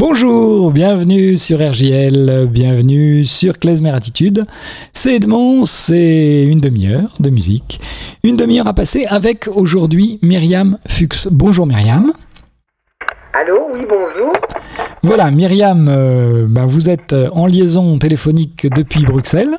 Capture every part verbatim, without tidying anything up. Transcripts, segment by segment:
Bonjour, bienvenue sur R J L, bienvenue sur Klezmer Attitude. C'est Edmond, c'est une demi-heure de musique. Une demi-heure à passer avec aujourd'hui Myriam Fuchs. Bonjour Myriam. Allô, oui, bonjour. Voilà, Myriam, euh, ben vous êtes en liaison téléphonique depuis Bruxelles.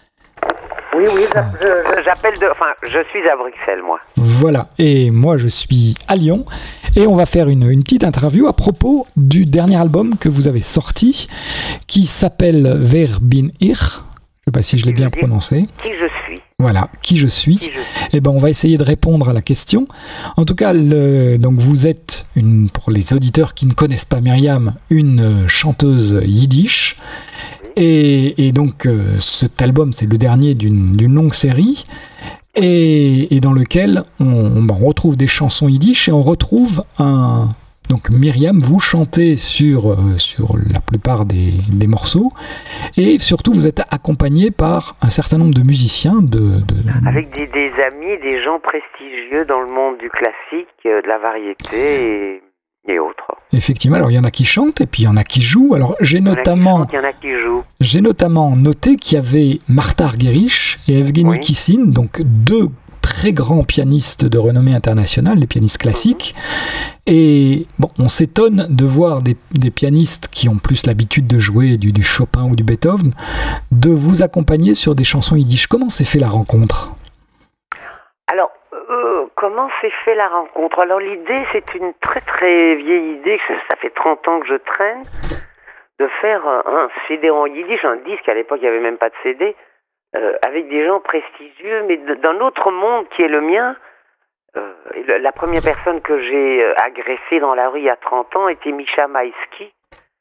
Oui, oui, je, j'appelle de... Enfin, je suis à Bruxelles, moi. Voilà, et moi je suis à Lyon. Et on va faire une, une petite interview à propos du dernier album que vous avez sorti, qui s'appelle Wer bin ich. Je ne sais pas si je l'ai bien prononcé. Qui je suis. Voilà, qui je suis. Qui je suis. Eh ben, on va essayer de répondre à la question. En tout cas, le, donc vous êtes, une, pour les auditeurs qui ne connaissent pas Myriam, une chanteuse yiddish. Et, et donc, euh, cet album, c'est le dernier d'une, d'une longue série. Et, et dans lequel on, on retrouve des chansons yiddish et on retrouve un... Donc Myriam, vous chantez sur, euh, sur la plupart des, des morceaux et surtout vous êtes accompagné par un certain nombre de musiciens. De, de... Avec des, des amis, des gens prestigieux dans le monde du classique, euh, de la variété et, et autres. Effectivement, alors il y en a qui chantent et puis il y en a qui jouent. Alors j'ai notamment, il y en a qui jouent. J'ai notamment noté qu'il y avait Martha Argerich et Evgeny oui. Kissin, donc deux très grands pianistes de renommée internationale, des pianistes classiques. Mm-hmm. Et bon, on s'étonne de voir des, des pianistes qui ont plus l'habitude de jouer du, du Chopin ou du Beethoven, de vous accompagner sur des chansons yiddish. Comment s'est fait la rencontre ? Alors, euh, comment s'est fait la rencontre ? Alors l'idée, c'est une très très vieille idée, ça fait trente ans que je traîne, de faire un, un C D en yiddish, un disque, à l'époque il n'y avait même pas de C D, Euh, avec des gens prestigieux, mais d'un autre monde qui est le mien. Euh, et le, la première personne que j'ai euh, agressée dans la rue il y a trente ans était Misha Maïski,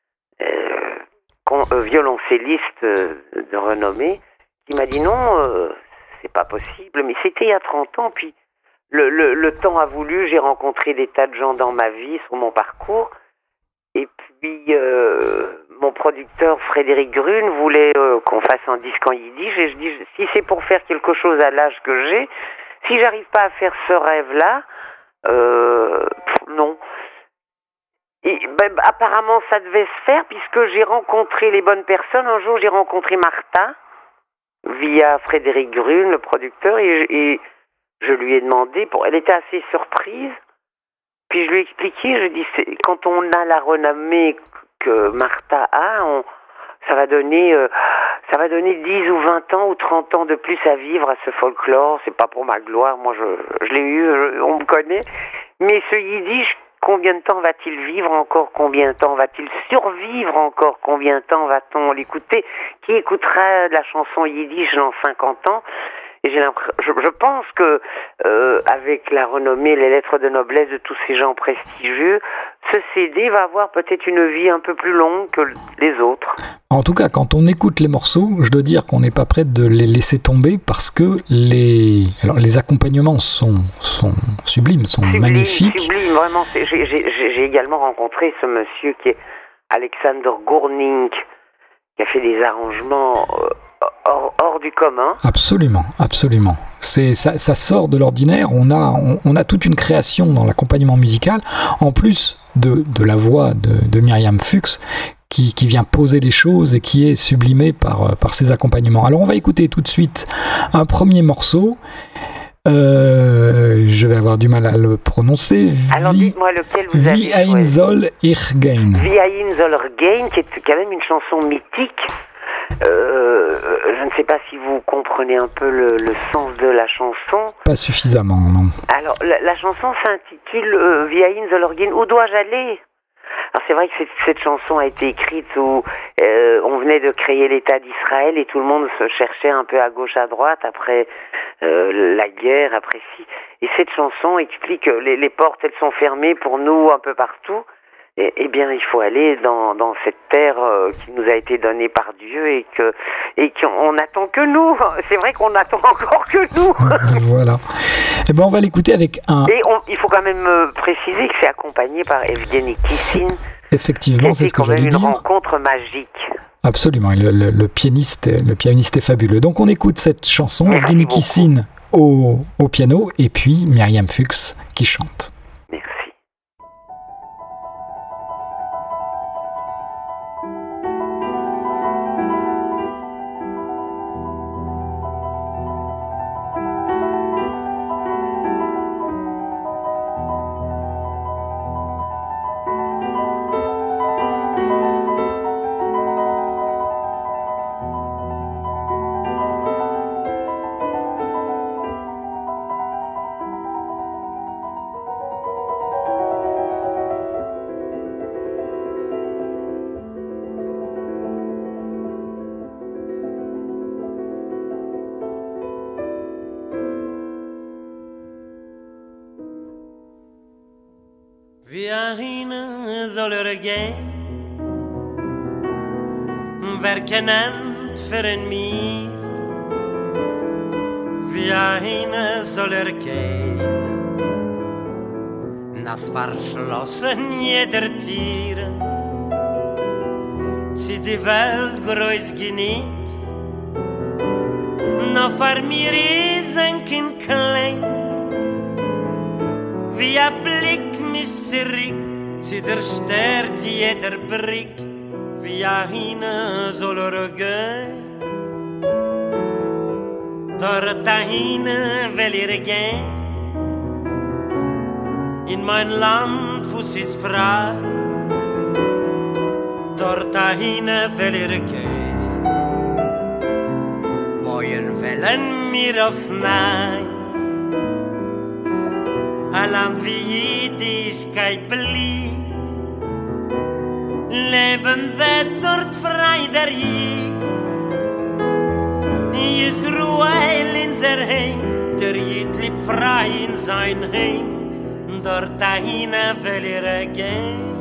euh, con, euh, violoncelliste euh, de renommée, qui m'a dit non, euh, c'est pas possible, mais c'était il y a trente ans, puis le, le, le temps a voulu, j'ai rencontré des tas de gens dans ma vie, sur mon parcours, et puis euh, mon producteur Frédéric Grune voulait euh, qu'on fasse un disque en yiddish et je dis si c'est pour faire quelque chose à l'âge que j'ai, si j'arrive pas à faire ce rêve-là, euh, pff, non. Et ben, apparemment ça devait se faire puisque j'ai rencontré les bonnes personnes. Un jour j'ai rencontré Martha via Frédéric Grune, le producteur, et, et je lui ai demandé, pour, elle était assez surprise. Puis je lui ai expliqué, je dis, c'est, quand on a la renommée que Martha a, on, ça va donner, euh, ça va donner dix ou vingt ans ou trente ans de plus à vivre à ce folklore. C'est pas pour ma gloire, moi je, je l'ai eu, je, on me connaît. Mais ce yiddish, combien de temps va-t-il vivre encore ? Combien de temps va-t-il survivre encore ? Combien de temps va-t-on l'écouter ? Qui écoutera la chanson yiddish dans cinquante ans ? Et j'ai je, je pense que euh, avec la renommée, les lettres de noblesse de tous ces gens prestigieux, ce C D va avoir peut-être une vie un peu plus longue que les autres. En tout cas, quand on écoute les morceaux, je dois dire qu'on n'est pas prêt de les laisser tomber parce que les, alors les accompagnements sont, sont sublimes, sont sublime, magnifiques. Sublime, vraiment. J'ai, j'ai, j'ai également rencontré ce monsieur qui est Alexander Gourning, qui a fait des arrangements euh, Hors, hors du commun. Absolument, absolument. C'est, ça, ça sort de l'ordinaire. On a, on, on a toute une création dans l'accompagnement musical, en plus de, de la voix de, de Myriam Fuchs, qui, qui vient poser les choses et qui est sublimée par, par ses accompagnements. Alors on va écouter tout de suite un premier morceau. Euh, je vais avoir du mal à le prononcer. Alors dites-moi lequel vous avez Wie ein soll ich gehen. Wie ein soll ich gehen, qui est quand même une chanson mythique. Euh, je ne sais pas si vous comprenez un peu le, le sens de la chanson. Pas suffisamment, non. Alors, la, la chanson s'intitule euh, Wie ein soll ich gehen, où dois-je aller ? Alors c'est vrai que cette, cette chanson a été écrite où euh, on venait de créer l'État d'Israël et tout le monde se cherchait un peu à gauche, à droite après euh, la guerre, après si. Et cette chanson explique que les, les portes, elles sont fermées pour nous un peu partout. Eh, eh bien, il faut aller dans, dans cette terre euh, qui nous a été donnée par Dieu et que et qu'on n'attend que nous. C'est vrai qu'on attend encore que nous. Voilà. Eh ben, on va l'écouter avec un... Et on, il faut quand même euh, préciser que c'est accompagné par Evgeny Kissin. Effectivement, c'est ce que j'allais dire. C'est une rencontre magique. Absolument, le, le, le, pianiste, le pianiste est fabuleux. Donc on écoute cette chanson, Evgeny Kissin au, au piano et puis Myriam Fuchs qui chante. Merci. Wir hin soll er gehen, wer kennt für ein mir. Wir hin soll er gehen, nas verschlossen jeder Tier. Sie die Welt groß genug, no für mir ist ein Kind klein. Wie ein Blick mich zurück, sie der stört jeder Brick. Wie ein Hine soll er gehen, dort dahin will er gehen. In mein Land, wo sie ist frei, dort dahin will er gehen. Wohin wollen wir aufs Nein? Ein Land wie Jüdischkeit beliebt, leben wird dort frei der Jid. Yisruel in ser Heim, der Jid liebt frei in sein Heim, dort dahin will er gehen.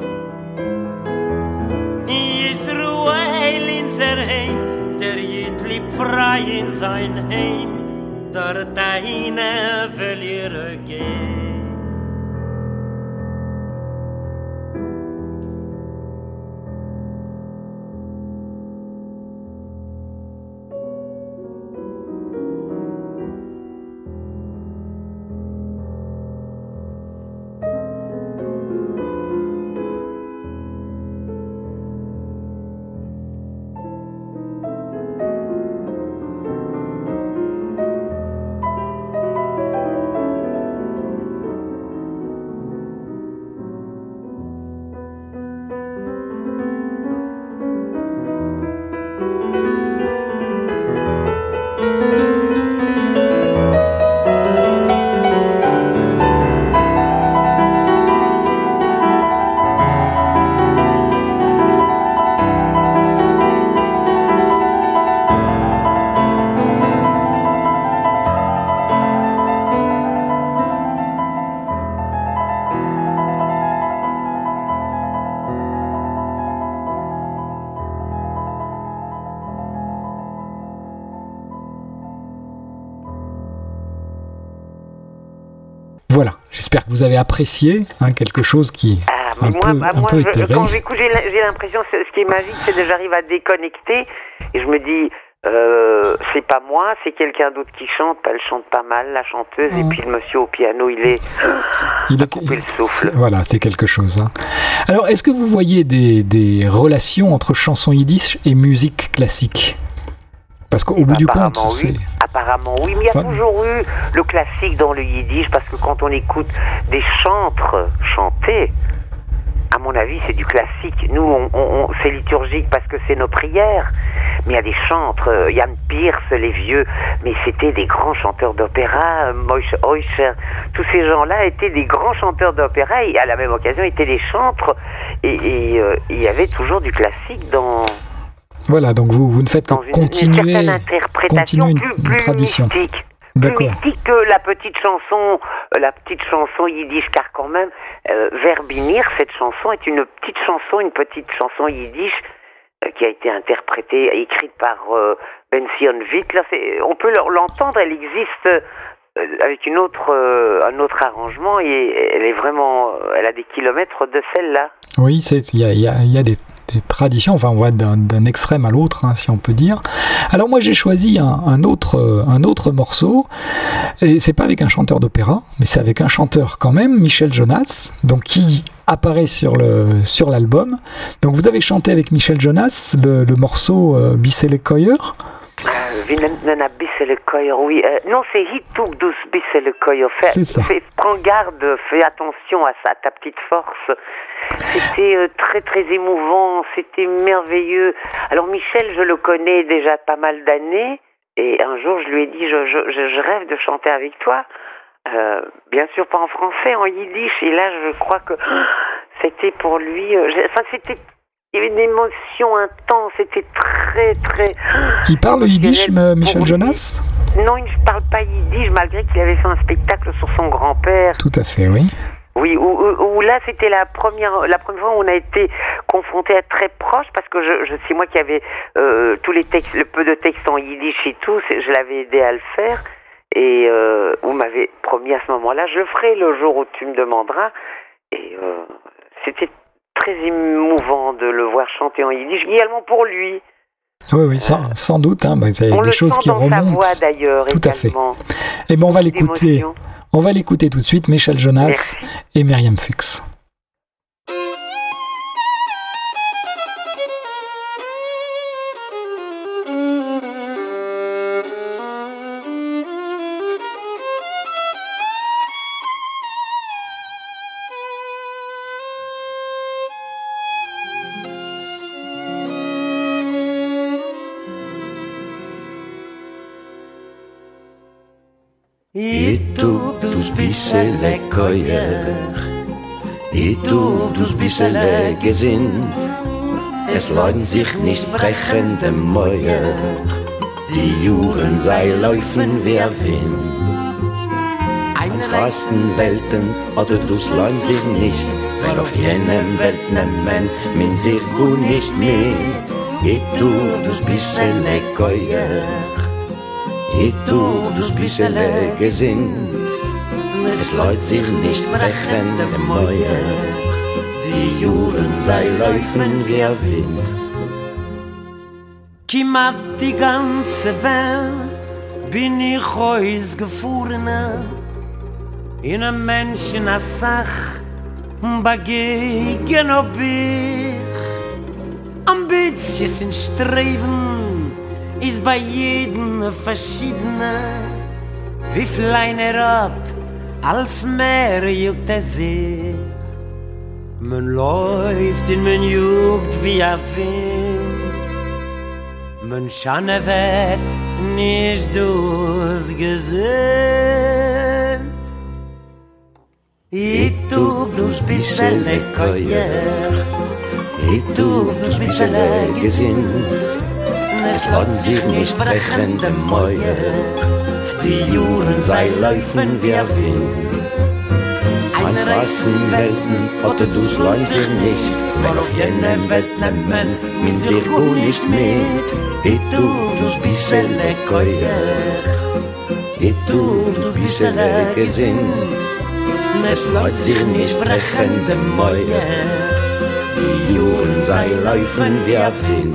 Yisruel in ser Heim, der Jid liebt frei in sein Heim, dort dahin will er gehen. Voilà, j'espère que vous avez apprécié hein, quelque chose qui ah, un moi, peu, bah, un moi peu je, éthéré. Quand j'écoute, j'ai, j'ai l'impression, ce qui est magique, c'est que j'arrive à déconnecter et je me dis, euh, c'est pas moi, c'est quelqu'un d'autre qui chante. Elle chante pas mal, la chanteuse, mmh. et puis le monsieur au piano, il est, il a coupé le souffle. C'est, voilà, c'est quelque chose. Hein. Alors, est-ce que vous voyez des, des relations entre chansons yiddish et musique classique ? Parce qu'au bout du compte, oui. c'est... Apparemment, oui, mais il y a enfin... toujours eu le classique dans le yiddish, parce que quand on écoute des chantres chanter, à mon avis, c'est du classique. Nous, on, on, c'est liturgique parce que c'est nos prières, mais il y a des chantres, Jan Peerce, les vieux, mais c'était des grands chanteurs d'opéra, Moshe Oischer, tous ces gens-là étaient des grands chanteurs d'opéra, et à la même occasion étaient des chantres, et, et euh, il y avait toujours du classique dans... Voilà, donc vous, vous ne faites que dans une, continuer, une interprétation continuer une, plus, une plus tradition. Mystique, D'accord. Plus mystique que la petite chanson, la petite chanson yiddish, car quand même, euh, Verbinir, cette chanson est une petite chanson, une petite chanson yiddish euh, qui a été interprétée, écrite par euh, Ben Sion Wittler. C'est, on peut l'entendre, elle existe euh, avec une autre, euh, un autre arrangement et elle est vraiment, elle a des kilomètres de celle-là. Oui, il y a, y, a, y a des des traditions, enfin on va d'un, d'un extrême à l'autre, hein, si on peut dire. Alors moi j'ai choisi un, un, autre, un autre morceau, et c'est pas avec un chanteur d'opéra, mais c'est avec un chanteur quand même, Michel Jonas, donc qui apparaît sur, le, sur l'album. Donc vous avez chanté avec Michel Jonas le, le morceau euh, Bissele Koyer. Nana Bissele Koyer, oui. Euh, non, c'est Hituk dus Bissele Koyer. C'est ça. Fais, prends garde, fais attention à ça, à ta petite force. C'était euh, très très émouvant, c'était merveilleux. Alors Michel, je le connais déjà pas mal d'années, et un jour je lui ai dit, je, je, je rêve de chanter avec toi. Euh, bien sûr pas en français, en yiddish, et là je crois que c'était pour lui, euh, enfin c'était... Il y avait une émotion intense, c'était très, très... Il parle yiddish, Michel Jonas ? Non, il ne parle pas yiddish, malgré qu'il avait fait un spectacle sur son grand-père. Tout à fait, oui. Oui, où, où, où là c'était la première, la première fois où on a été confronté à très proche, parce que je, je c'est moi qui avais euh, tous les textes, le peu de textes en yiddish et tout, je l'avais aidé à le faire, et euh, vous m'avez promis à ce moment-là, je le ferai le jour où tu me demanderas, et euh, c'était très émouvant de le voir chanter en yiddish, également pour lui. Oui, oui, sans, euh, sans doute, hein, bah, il y a des choses qui remontent. On le sent dans sa voix d'ailleurs, tout également. à fait. Eh bien, on va l'écouter. On va l'écouter tout de suite, Michel Jonas Merci. Et Myriam Fuchs. Et du, du bissele Keuer, et du, du bissele Gesinnt, es leuten sich nicht brechende Mäuer, die Juren sei laufen wie Wind. An rasten Welten oder dus leun sich nicht, weil auf jenem Welt nemmen min sich gut nicht mit. Et du, du bissele Keuer, et du, du bissele Gesinnt, es leut sich nicht brechende Mäuer, die Juren sei laufen wie ein Wind. Kiemat die ganze Welt bin ich ausgefuhrene, in a Menschen a Sach begegnen ob ich. Ambities in Streben ist bei jedem verschiedene, wie viel eine Rat als mehr juckt er sich. Man läuft und man juckt wie ein Wind, man schane wird nicht durchgesinnt. Ich tu dus bissele Keuer, ich tu dus bissele Gesinnt, es lassen sich nicht brechende Mäuer, die Juren sei laufen wie ein Wind. An Straßenwelten oder dus leun sich nicht, weil auf jenem Welt nemmen min sich gut nicht mit. Ich tu dus bissele Keuer, ich tu dus bissele Gesinnt, es leut sich nicht brechende Mäuer, die Juren sei laufen wie ein Wind.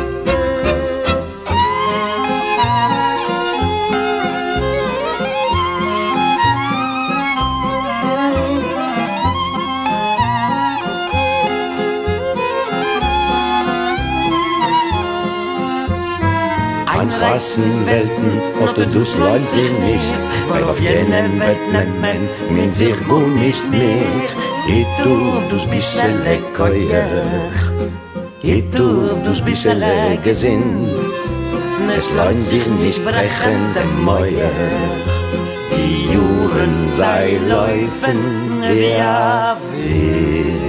An Straßenwelten oder dus leut sich nicht, weil auf jenem Welt nemmen min sich gut nicht mit. Ich tu dus bissele Keuer, ich tu dus bissele Gesinnt, es leun sich nicht brechende Mäuer, die Juren sei laufen wie ein Wind.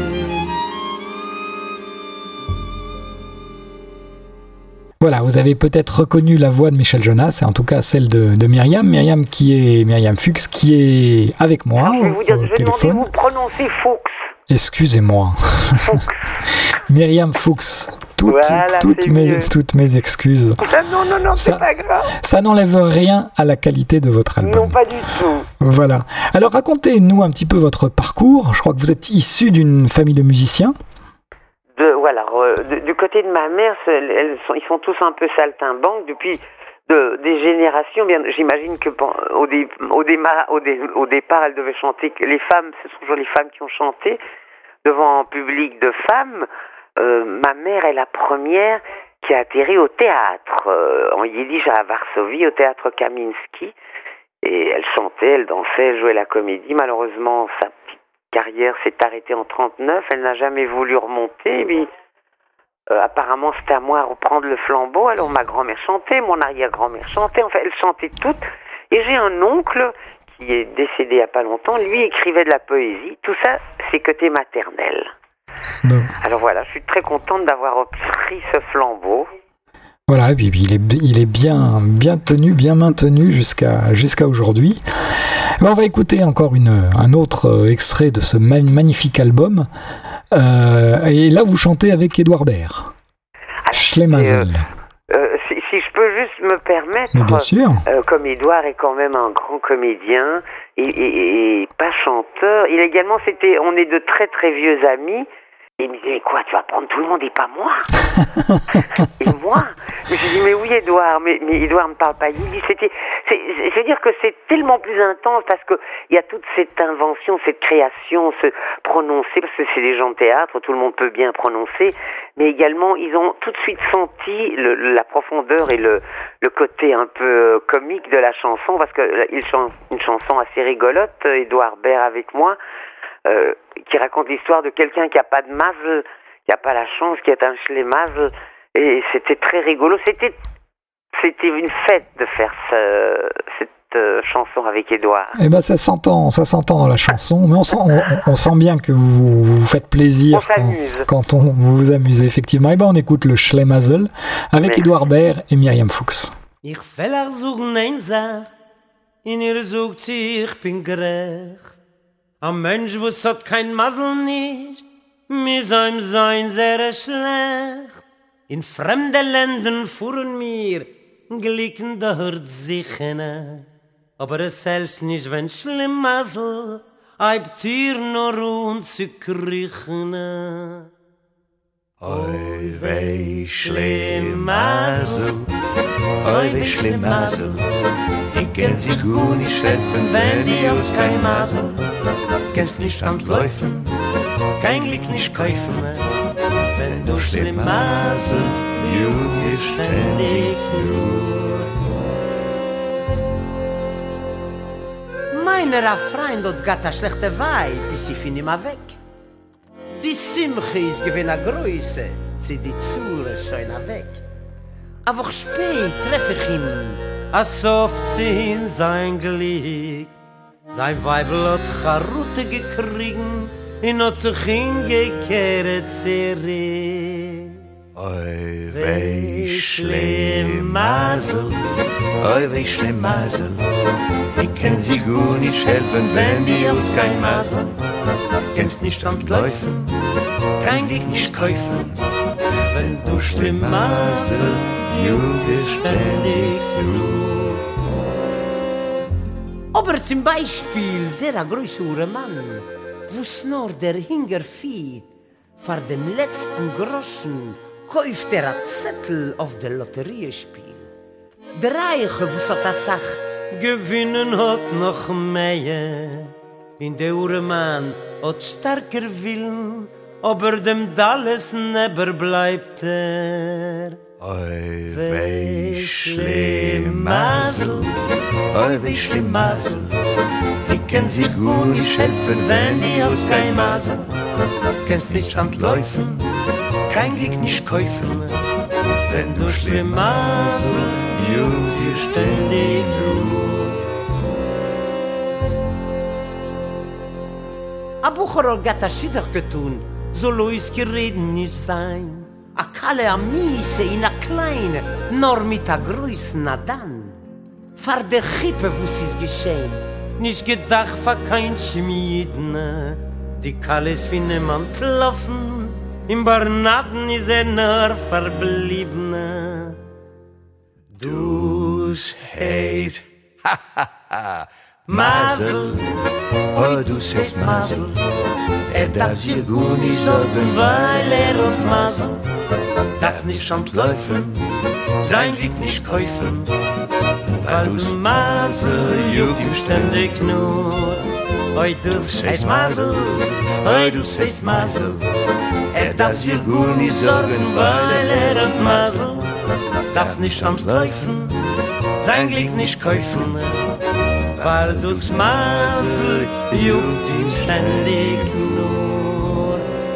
Voilà, vous avez peut-être reconnu la voix de Michel Jonas, et en tout cas celle de, de Myriam, Myriam qui est Myriam Fuchs, qui est avec moi Alors, je vais vous dire, au je vais téléphone. demander, vous prononcez Fuchs. Excusez-moi. Fuchs. Myriam Fuchs. Toutes, Voilà, toutes, mes, toutes mes excuses. Ah, non, non, non, ça, c'est pas grave. Ça n'enlève rien à la qualité de votre album. Non, pas du tout. Voilà. Alors racontez-nous un petit peu votre parcours. Je crois que vous êtes issu d'une famille de musiciens. De, voilà, euh, de, du côté de ma mère, elles sont, ils sont tous un peu saltimbanques depuis de, des générations. Bien, j'imagine que bon, au, dé, au, déma, au, dé, au départ, elles devaient chanter. Les femmes, ce sont toujours les femmes qui ont chanté devant un public de femmes. Euh, ma mère est la première qui a atterri au théâtre, euh, en yiddish à Varsovie, au théâtre Kaminski. Et elle chantait, elle dansait, elle jouait la comédie. Malheureusement, sa carrière s'est arrêtée en trente-neuf, elle n'a jamais voulu remonter, puis euh, apparemment c'était à moi à reprendre le flambeau, alors ma grand-mère chantait, mon arrière-grand-mère chantait, enfin elles chantaient toutes, et j'ai un oncle qui est décédé il n'y a pas longtemps, lui écrivait de la poésie, tout ça c'est côté maternel. Non. Alors voilà, je suis très contente d'avoir repris ce flambeau. Voilà, et puis, puis il est, il est bien, bien tenu, bien maintenu jusqu'à, jusqu'à aujourd'hui. Ben, on va écouter encore une, un autre extrait de ce magnifique album. Euh, et là, vous chantez avec Édouard Baird. Schlemazel. Euh, euh, si, si je peux juste me permettre, Mais bien sûr. Euh, comme Édouard est quand même un grand comédien et, et, et pas chanteur, il également, c'était, on est de très très vieux amis. Il me disait, quoi, tu vas prendre tout le monde et pas moi? Et moi? Je lui dis, mais oui, Édouard, mais, mais Édouard ne parle pas yiddish. C'était, c'est, c'est, c'est dire que c'est tellement plus intense parce que il y a toute cette invention, cette création, ce prononcer, parce que c'est des gens de théâtre, tout le monde peut bien prononcer, mais également, ils ont tout de suite senti le, la profondeur et le, le côté un peu comique de la chanson, parce qu'il chante une chanson assez rigolote, Édouard Baird avec moi, Euh, qui raconte l'histoire de quelqu'un qui n'a pas de mazel, qui n'a pas la chance, qui est un schlemazel, et c'était très rigolo. C'était, c'était une fête de faire ce, cette euh, chanson avec Édouard. Eh ben ça s'entend, ça s'entend dans la chanson, mais on sent, on, on sent bien que vous vous faites plaisir on quand, quand on vous vous amusez effectivement. Eh ben on écoute le Schlemazel avec Édouard Baird et Myriam Fuchs. Ich will auch suchen ein Sach, in ihr sucht sie, ich bin gerecht. Ein Mensch, was hat kein Masel nicht, mir soll ihm sein sehr schlecht. In fremde Ländern fuhren mir, glicken dort sichene. Aber es selbst nicht, wenn schlimm Masel, eibt ihr nur rund zu kriechen. Oi, wei, schlimm Masel, oi, wei, schlimm Masel, die können sie gut nicht helfen, wenn die aus kein Masel. Kennst nicht Handläufen, kein Glück nicht kaufen, wenn du schlimm Masel, jut dir ständig nur. Meiner Freund hat gatt a schlechte Weib, bis ich find immer weg. Die Simche ist gewinn a Größe, zieh die Zure schon a weg. Aber spät treff ich ihn, a soft in sein Glück. Sein Weibel hat Charute gekriegen, in hat sich hingekehrt zurück. Oi, wei, schlimm Masel, oi, wei, schlimm Masel, die können sie gut nicht helfen, wenn die aus kein Masel. Kennst nicht Handläufen, kein Glück nicht kaufen, wenn du schlimm Masel, jut dir ständig nur. Aber zum Beispiel sehr a größere Mann, wo's nur der Hinger fiet, vor dem letzten Groschen kauft er a Zettel auf der Lotteriespiel. Der Reiche, wo's hat a Sach, gewinnen hat noch mehr. In der Uremann hat starker Willen, aber dem Dalles neber bleibt er. Oi, wei, schlimm Masel, oi, wei, schlimm Masel, die können sie gut nicht helfen, wenn die aus kein Masel. Kennst nicht Handläufen, kein Glück nicht kaufen, wenn du schlimm Masel, jut dir ständig nur. A Bucher hat gatt a Schiddach getun, soll ois gereden nicht sein. A Kalle a Miese in a Kleine, nor mit a Größen a Dan. Fahr der Chippe, wuss is geschehen, nicht gedacht fa kein Schmieden. Die Kalle is wie niemand laufen, im Barnaden is er nur verblieben. Dus heet, ha ha ha, Masel, oh du sagst Masel, er darf sich gut nicht sorgen, weil er und Masel darf nicht Handläufen, sein Glück nicht kaufen, weil du Masel juckt ihm ständig nur. Oi du sagst Masel, oi du sagst Masel, er darf sich gut nicht sorgen, weil er und Masel darf nicht Handläufen, sein Glück nicht kaufen, weil du's Masel juckt ihm ständig nur.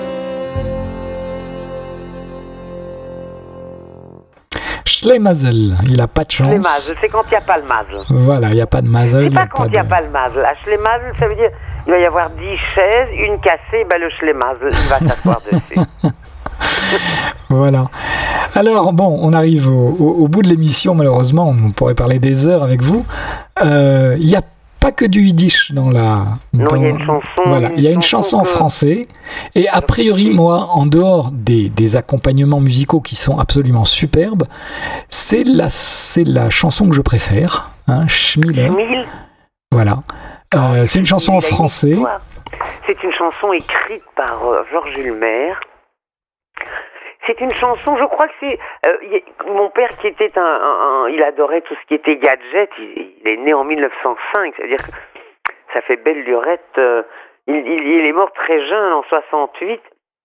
Schlemazel, il a pas de chance. Schlemazel, c'est quand il n'y a pas le mazel. Voilà, il n'y a pas de mazel. C'est pas quand il n'y a pas le mazel. À Schlemazel, ça veut dire il va y avoir dix chaises, une cassée, ben le Schlemazel, il va s'asseoir dessus. Voilà. Alors, bon, on arrive au, au, au bout de l'émission, malheureusement, on pourrait parler des heures avec vous. Il euh, n'y a pas que du yiddish dans la... Non, il y a une chanson... Voilà, il y a une chanson en que... français, et a priori, moi, en dehors des, des accompagnements musicaux qui sont absolument superbes, c'est la, c'est la chanson que je préfère, hein, Schmil. Schmil. Voilà. Euh, c'est une chanson en français. C'est une chanson écrite par euh, Georges Ulmer. C'est une chanson, je crois que c'est... Euh, y, mon père qui était un, un, un... Il adorait tout ce qui était gadget. Il, il est né en mille neuf cent cinq, c'est-à-dire que ça fait belle lurette. Euh, il, il, il est mort très jeune, en soixante-huit.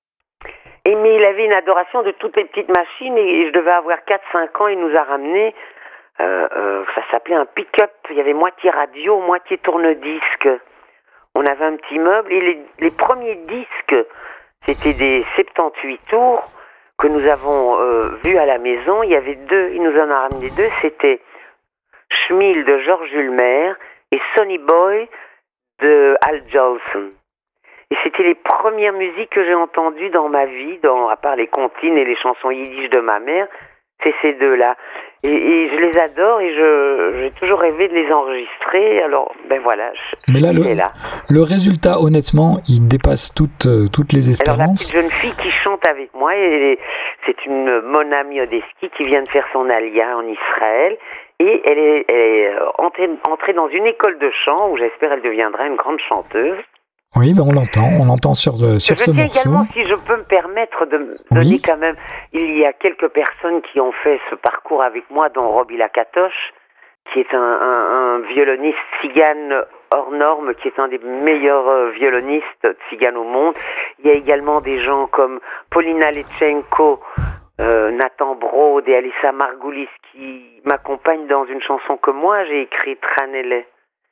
Et, mais il avait une adoration de toutes les petites machines. Et, et je devais avoir quatre cinq ans, il nous a ramené... Euh, euh, ça s'appelait un pick-up. Il y avait moitié radio, moitié tourne-disque. On avait un petit meuble. Et les, les premiers disques, c'était des soixante-dix-huit tours que nous avons euh, vus à la maison. Il y avait deux, il nous en a ramené deux. C'était Schmil de Georges Ulmer et Sonny Boy de Al Jolson. Et c'était les premières musiques que j'ai entendues dans ma vie, dans, à part les comptines et les chansons yiddish de ma mère. C'est ces deux-là. Et, et je les adore et je, j'ai toujours rêvé de les enregistrer. Alors, ben voilà, je, Mais là, je le, là. le résultat, honnêtement, il dépasse toutes, euh, toutes les espérances. Alors, la petite jeune fille qui chante avec moi, elle est, c'est une Mona Miodeski qui vient de faire son alia en Israël. Et elle est, elle est entrée, entrée dans une école de chant où j'espère elle deviendra une grande chanteuse. Oui, ben on l'entend, on l'entend sur, de, sur je ce morceau. Je tiens également, si je peux me permettre de me donner oui. quand même, il y a quelques personnes qui ont fait ce parcours avec moi, dont Roby Lakatosh, qui est un, un, un violoniste tzigane hors norme, qui est un des meilleurs euh, violonistes tziganes au monde. Il y a également des gens comme Paulina Lechenko, euh, Nathan Brod et Alissa Margoulis qui m'accompagnent dans une chanson que moi j'ai écrite, Ranele.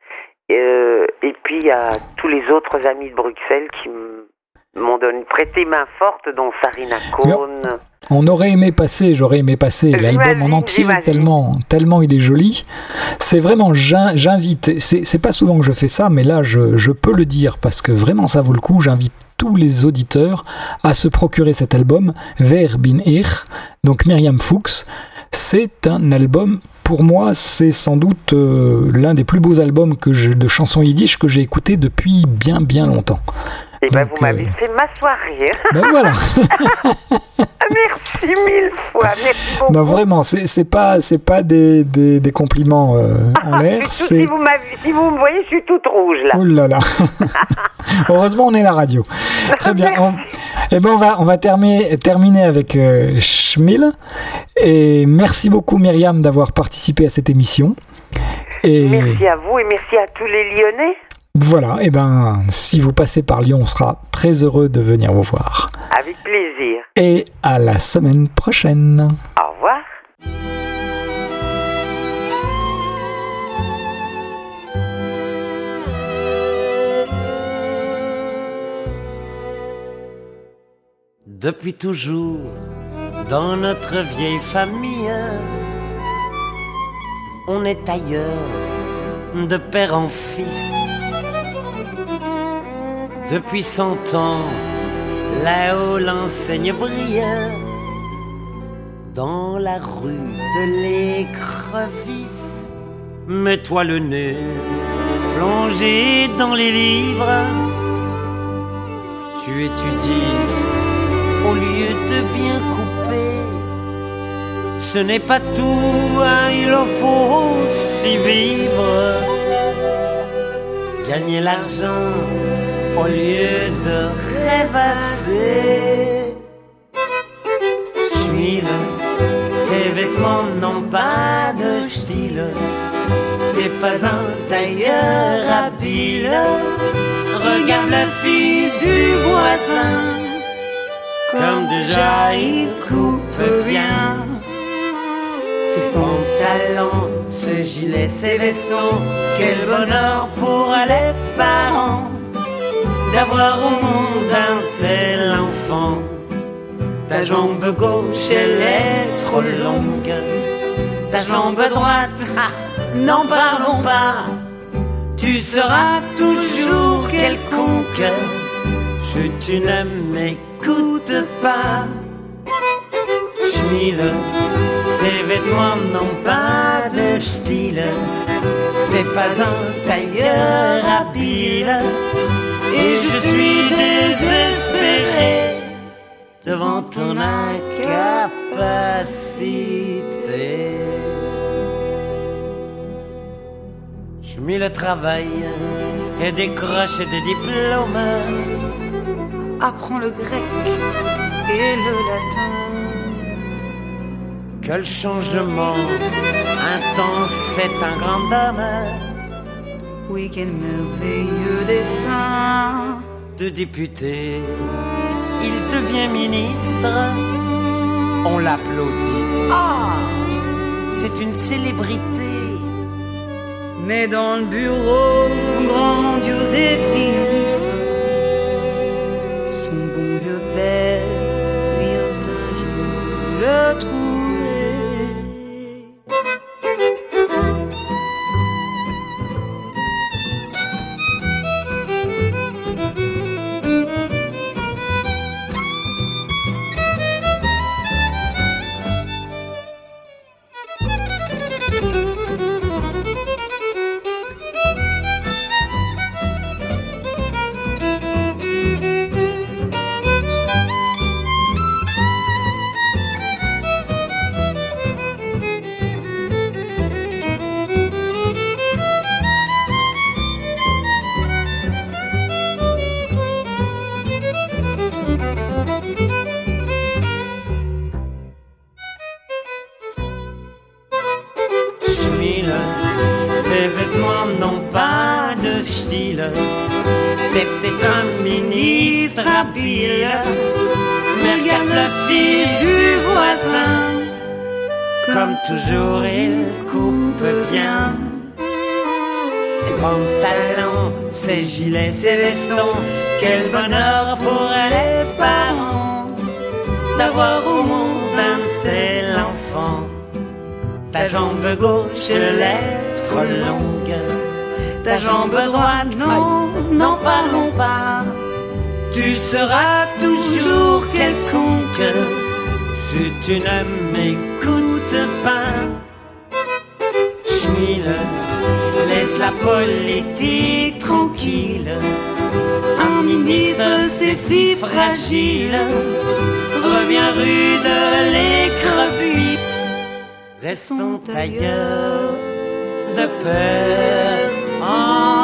Euh, et puis il y a tous les autres amis de Bruxelles qui m'ont donné prêté main forte, dont Sarina Kohn. On aurait aimé passer, j'aurais aimé passer l'album en entier, tellement, tellement il est joli. C'est vraiment, j'invite, c'est, c'est pas souvent que je fais ça, mais là je, je peux le dire parce que vraiment ça vaut le coup. J'invite tous les auditeurs à se procurer cet album, Wer bin ich, donc Myriam Fuchs. C'est un album, pour moi, c'est sans doute euh, l'un des plus beaux albums que je, de chansons yiddish que j'ai écouté depuis bien bien longtemps. Et ben vous m'avez euh... fait ma soirée. Ben voilà. Merci mille fois, merci beaucoup. Non vraiment, c'est, c'est pas c'est pas des, des, des compliments euh, en ah, l'air. Tout, c'est... Si, vous si vous me voyez, je suis toute rouge là. Oh là là. Heureusement, on est la radio. Très bien. On... Eh ben on va on va terminer terminer avec euh, Schmil. Et merci beaucoup Myriam d'avoir participé à cette émission. Et... Merci à vous et merci à tous les Lyonnais. Voilà, et eh ben si vous passez par Lyon, on sera très heureux de venir vous voir. Avec plaisir. Et à la semaine prochaine. Au revoir. Depuis toujours, dans notre vieille famille, on est ailleurs, de père en fils. Depuis cent ans, là-haut l'enseigne brille, dans la rue de l'écrevisse. Mets-toi le nez, plongé dans les livres, tu étudies au lieu de bien couper. Ce n'est pas tout, hein, il faut aussi vivre. Gagner l'argent au lieu de rêvasser. Schmil, tes vêtements n'ont pas de style. T'es pas un tailleur habile. Regarde la fille du voisin, comme déjà il coupe bien. Ses pantalons, ses gilets, ses vestons, quel bonheur pour les parents d'avoir au monde un tel enfant. Ta jambe gauche, elle est trop longue, ta jambe droite, ah, n'en parlons pas. Tu seras toujours quelconque si tu ne m'écoutes pas. Schmiele, tes vêtements n'ont pas de style, t'es pas un tailleur habile, et je suis désespéré devant ton incapacité. Schmiele travaille et décroche des diplômes, apprends le grec et le latin. Quel changement intense, c'est un grand homme. Oui, quel merveilleux destin. De député, il devient ministre. On l'applaudit. Ah, c'est une célébrité. Mais dans le bureau, grandiose et sinistre, son bon vieux père vient un jour le trouver. Tes vêtements n'ont pas de style, t'es peut-être un ministre habile, mais regarde la fille du voisin, comme toujours il coupe bien. Ses pantalons, ses gilets, ses vestons, quel bonheur pour les parents d'avoir au monde un tel enfant. Ta jambe gauche l'est trop longue, ta jambe droite, non, n'en parlons pas. Tu seras toujours quelconque si tu ne m'écoutes pas. Schmiele, laisse la politique tranquille. Un ministre, c'est si fragile. Reviens rue de l'Écrevisse. Restons tailleurs de père en